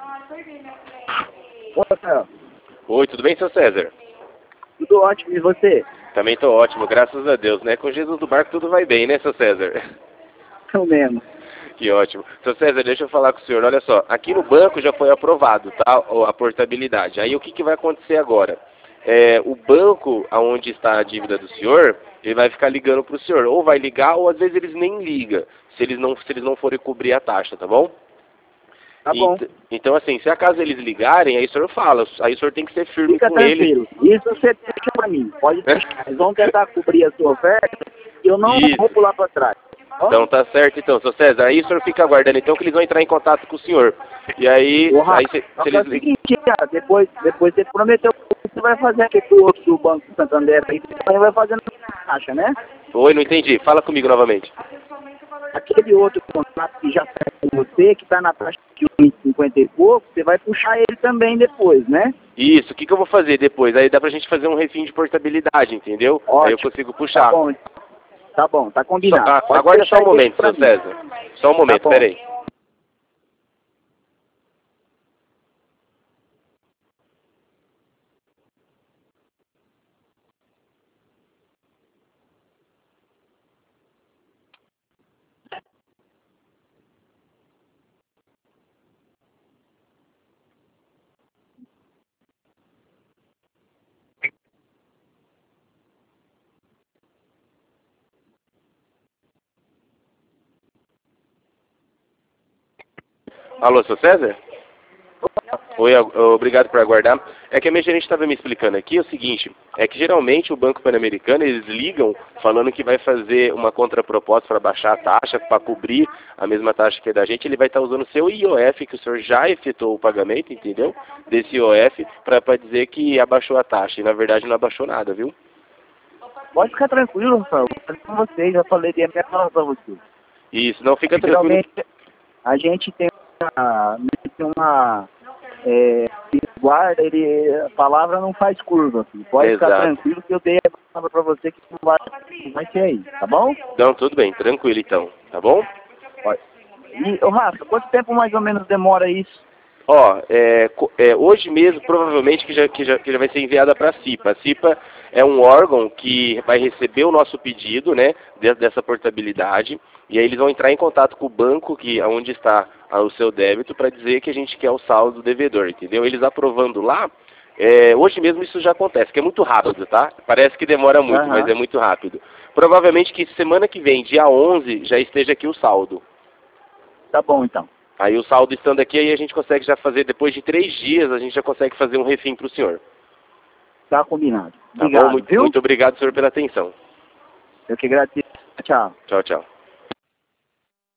Ô, Rafael, Oi, tudo bem, seu César? tudo ótimo, e você? Também tô ótimo, graças a Deus, né? Com Jesus do barco tudo vai bem, né, seu César? Eu mesmo. Que ótimo. Seu César, deixa eu falar com o senhor. Olha só, aqui no banco já foi aprovado, tá? A portabilidade. Aí o que vai acontecer agora? O banco onde está a dívida do senhor, ele vai ficar ligando para o senhor. Ou vai ligar, ou às vezes eles nem ligam, se eles não forem cobrir a taxa, tá bom? Tá bom. Então, assim, se acaso eles ligarem, aí o senhor fala, aí o senhor tem que ser firme Fica com eles. tranquilo. Isso você deixa pra mim. Pode deixar. Eles vão tentar cobrir a sua oferta e eu não vou Isso. pular pra trás. Ó, Então tá certo, então, seu César. Aí o senhor fica aguardando, então, que eles vão entrar em contato com o senhor. E aí, ô, Rafa, se é eles o seguinte, cara, depois você prometeu que você vai fazer aquele outro do Banco Santander aí, você também vai fazer na taxa, né? Oi, não entendi. Fala comigo novamente. Aquele outro contrato que já está com você, que está na taxa de 1,50 e pouco, você vai puxar ele também depois, né? Isso, o que eu vou fazer depois? Aí dá pra gente fazer um refim de portabilidade, entendeu? Aí eu Ótimo. consigo Tá puxar. bom, tá bom, tá combinado. Pode Aguarda só deixar um isso momento, pra seu mim. César. Só um Tá momento, bom. peraí. Alô, seu César? Oi, obrigado por aguardar. É que a minha gerente estava me explicando aqui o seguinte, é que geralmente o Banco Pan-Americano, eles ligam falando que vai fazer uma contraproposta para baixar a taxa, para cobrir a mesma taxa que é da gente, ele vai estar usando o seu IOF, que o senhor já efetuou o pagamento, entendeu? Desse IOF, para dizer que abaixou a taxa, e na verdade não abaixou nada, viu? Pode ficar tranquilo, Rafael. Vou fazer com vocês, já falei de minha palavra pra você. Isso, não fica tranquilo. Geralmente, a gente tem uma guarda, a palavra não faz curva, filho. Pode ficar Exato. tranquilo que eu dei a palavra pra você que não vai ser aí, tá bom? Não, tudo bem, tranquilo então, tá bom? Pode. E, ô Rafa, quanto tempo mais ou menos demora isso? Ó, hoje mesmo, provavelmente, que já vai ser enviada para a CIPA. A CIPA é um órgão que vai receber o nosso pedido, né, dessa portabilidade, e aí eles vão entrar em contato com o banco onde está o seu débito para dizer que a gente quer o saldo do devedor, entendeu? Eles aprovando lá, hoje mesmo isso já acontece, que é muito rápido, tá? Parece que demora muito, mas é muito rápido. Provavelmente que semana que vem, dia 11, já esteja aqui o saldo. Tá bom, então. Aí o saldo estando aqui, aí a gente consegue já fazer, depois de 3 dias, a gente já consegue fazer um refim para o senhor. Tá combinado. Tá Obrigado, bom? viu? Muito obrigado, senhor, pela atenção. Eu que agradeço. Tchau. Tchau, tchau.